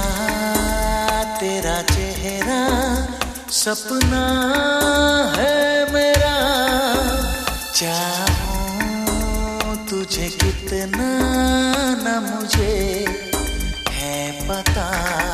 तेरा चेहरा सपना है मेरा, चाहूं तुझे कितना न मुझे है पता।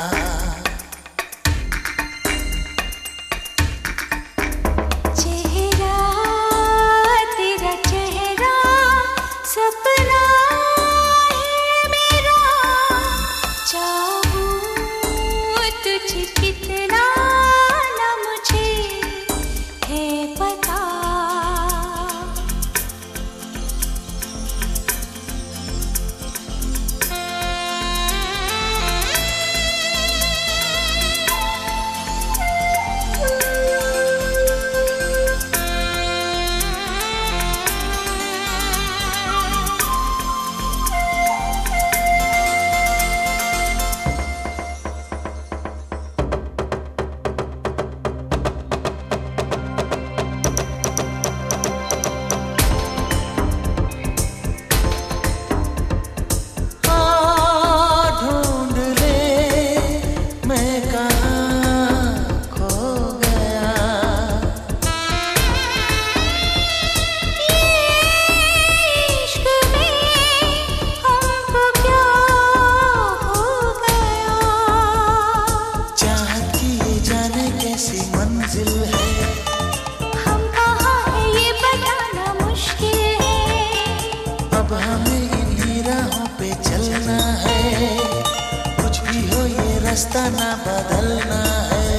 रास्ता ना बदलना है।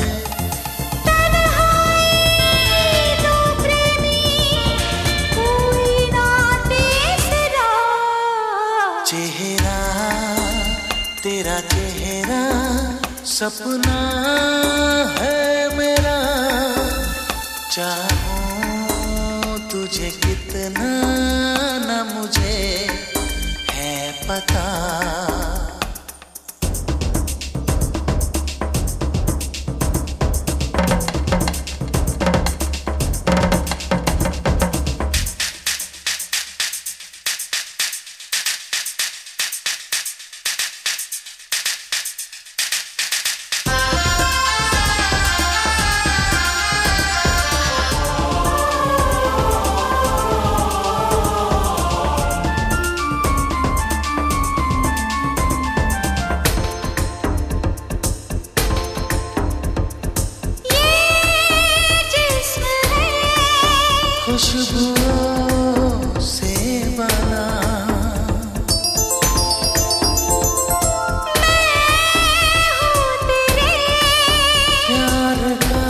तो प्रेमी कोई ना तीसरा। चेहरा तेरा चेहरा सपना है मेरा, चाहूं तुझे कितना न मुझे है पता। खुशबुओं से बना मैं हूँ तेरे प्यार का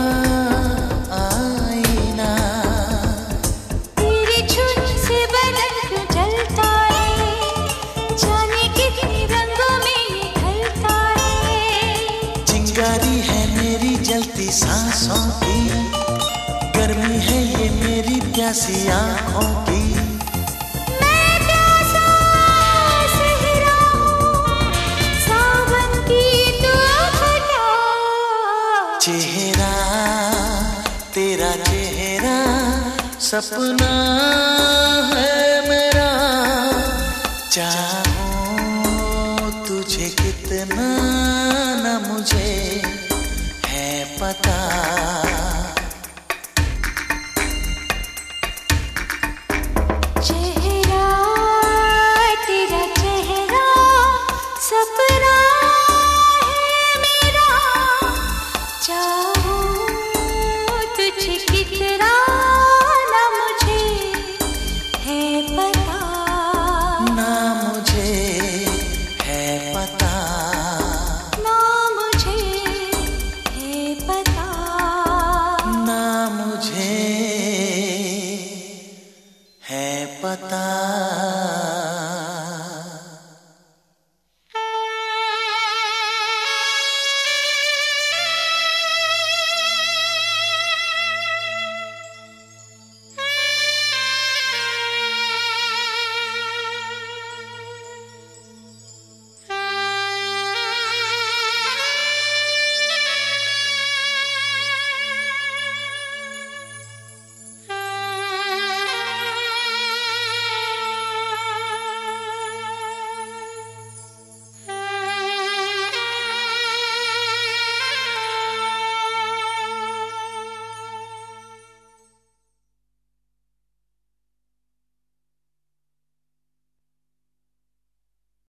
आईना, तेरी छुट से बदन क्यों जलता है, जाने कितने रंगों में ये ढलता है। चिंगारी है मेरी जलती सांसों की, गर्मी है ये मेरी प्यासी आँखों की। मैं प्यासा सहरा हूँ, सावन की तू घटा। चेहरा तेरा चेहरा सपना है मेरा, चाहूं तुझे कितना न मुझे है पता।